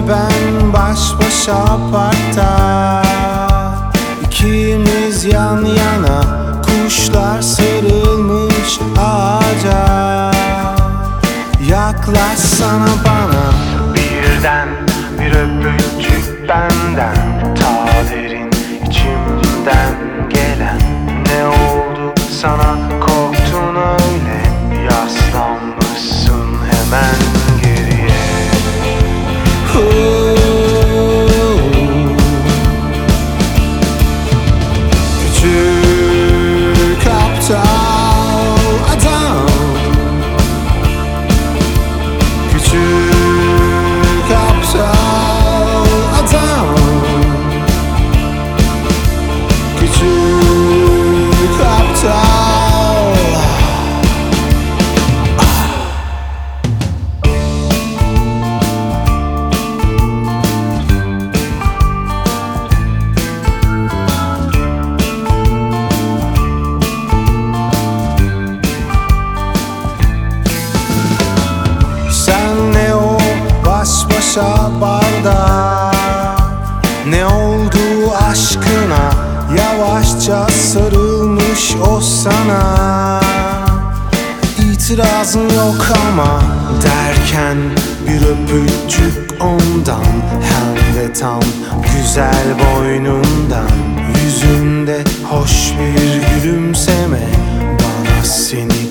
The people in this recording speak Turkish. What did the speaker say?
ben baş başa parkta, İkimiz yan yana, kuşlar sarılmış ağaca. Yaklaşsana bana, birden bir öpücük benden, ta derin içimden gelen. Ne oldu sana, korktun öyle, yaslanmışsın hemen geriye. Küçük aptal adam, küçük aptal adam, küçük aptal. Senle o baş başa barda, ne oldu aşkına, yavaşça sarılmış o sana. İtirazın yok ama derken, bir öpücük ondan, hem de tam güzel boynundan. Yüzünde hoş bir gülümseme, bana seni